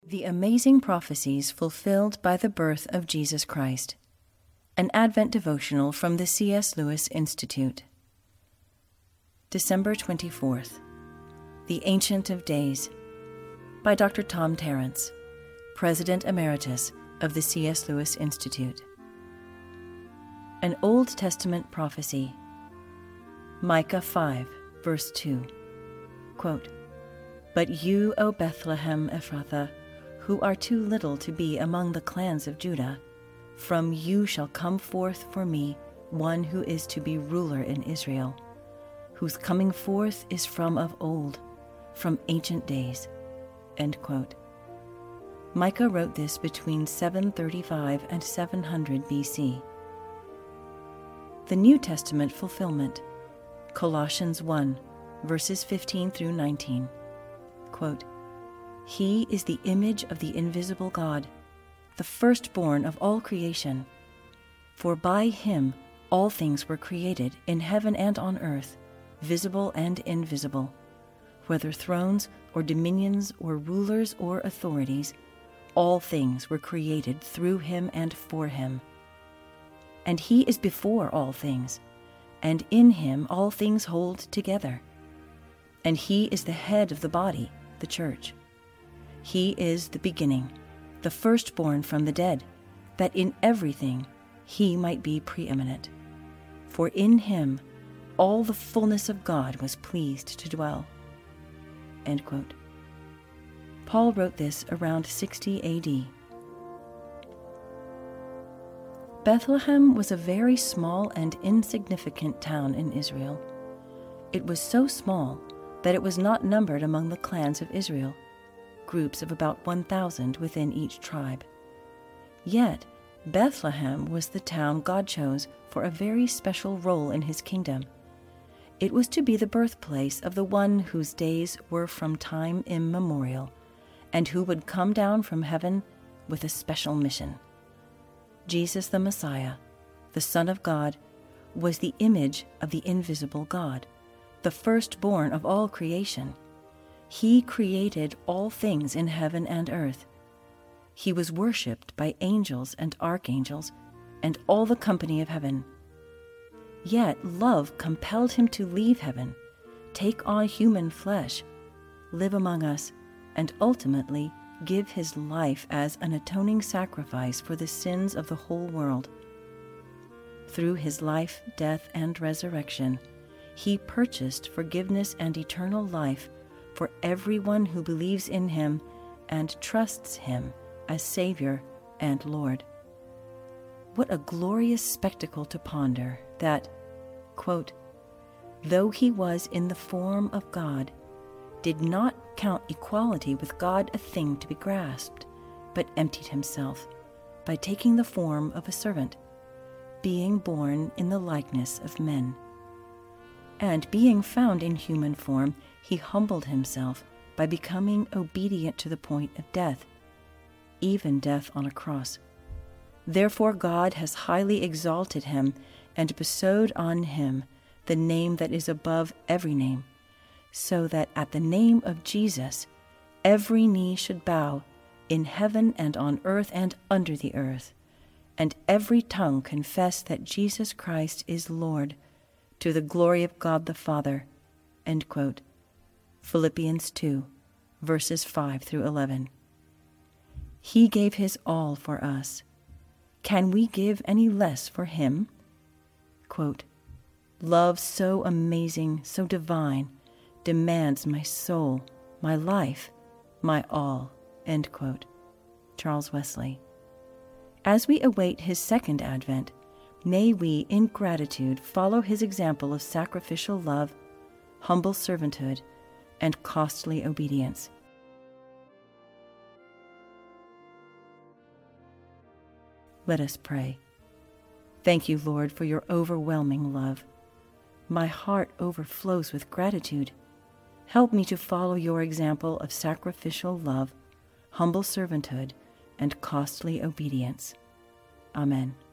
The Amazing Prophecies Fulfilled by the Birth of Jesus Christ. An Advent Devotional from the C.S. Lewis Institute. December 24th. The Ancient of Days, by Dr. Tom Tarrants, President Emeritus of the C.S. Lewis Institute. An Old Testament Prophecy. Micah 5, verse 2. Quote, "But you, O Bethlehem Ephrathah, who are too little to be among the clans of Judah, from you shall come forth for me one who is to be ruler in Israel, whose coming forth is from of old, from ancient days." End quote. Micah wrote this between 735 and 700 BC. The New Testament fulfillment. Colossians 1, verses 15 through 19. Quote, "He is the image of the invisible God, the firstborn of all creation. For by him all things were created in heaven and on earth, visible and invisible, whether thrones or dominions or rulers or authorities, all things were created through him and for him. And he is before all things, and in him all things hold together. And he is the head of the body, the church. He is the beginning, the firstborn from the dead, that in everything he might be preeminent. For in him all the fullness of God was pleased to dwell." End quote. Paul wrote this around 60 AD. Bethlehem was a very small and insignificant town in Israel. It was so small that it was not numbered among the clans of Israel, groups of about 1,000 within each tribe. Yet, Bethlehem was the town God chose for a very special role in his kingdom. It was to be the birthplace of the one whose days were from time immemorial, and who would come down from heaven with a special mission. Jesus the Messiah, the Son of God, was the image of the invisible God, the firstborn of all creation. He created all things in heaven and earth. He was worshipped by angels and archangels and all the company of heaven. Yet love compelled him to leave heaven, take on human flesh, live among us, and ultimately give his life as an atoning sacrifice for the sins of the whole world. Through his life, death, and resurrection, he purchased forgiveness and eternal life for everyone who believes in him and trusts him as Savior and Lord. What a glorious spectacle to ponder that, quote, "though he was in the form of God, did not count equality with God a thing to be grasped, but emptied himself by taking the form of a servant, being born in the likeness of men. And being found in human form, he humbled himself by becoming obedient to the point of death, even death on a cross. Therefore God has highly exalted him and bestowed on him the name that is above every name, so that at the name of Jesus every knee should bow in heaven and on earth and under the earth, and every tongue confess that Jesus Christ is Lord, to the glory of God the Father." End quote. Philippians 2, verses 5 through 11. He gave his all for us. Can we give any less for him? Quote, "Love so amazing, so divine, demands my soul, my life, my all." End quote. Charles Wesley. As we await his second advent, may we, in gratitude, follow his example of sacrificial love, humble servanthood, and costly obedience. Let us pray. Thank you, Lord, for your overwhelming love. My heart overflows with gratitude. Help me to follow your example of sacrificial love, humble servanthood, and costly obedience. Amen.